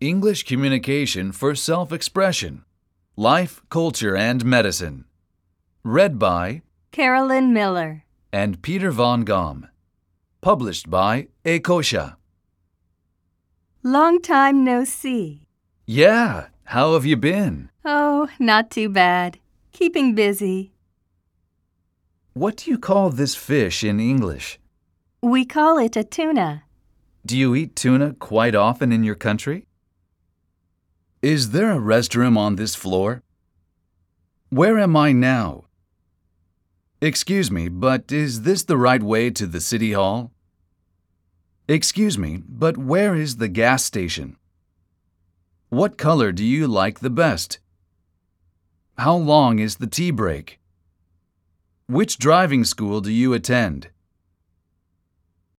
English Communication for Self-Expression, Life, Culture, and Medicine. Read by Carolyn Miller and Peter Von Gom. Published by Ekosha. Long time no see. Yeah, how have you been? Oh, not too bad. Keeping busy. What do you call this fish in English? We call it a tuna. Do you eat tuna quite often in your country? Is there a restroom on this floor? Where am I now? Excuse me, but is this the right way to the City Hall? Excuse me, but where is the gas station? What color do you like the best? How long is the tea break? Which driving school do you attend?